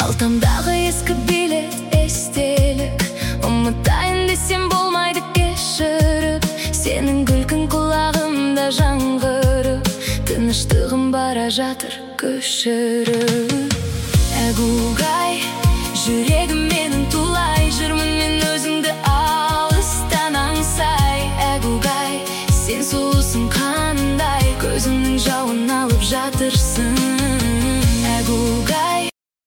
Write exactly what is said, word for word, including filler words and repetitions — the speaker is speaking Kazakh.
Қалтамдағы ескі билет естелік, ұмытайын десем болмайды кешіріп. Сенің күлкің құлағымда жаңғырып, тыныштығым бара жатыр көшіріп. Әгугай, жүрегім менің тулай, жүрмін мен өзіңді алыстан аңсай. Әгугай, сен сұлусың қандай, көзімнің жауын алып жатырсың.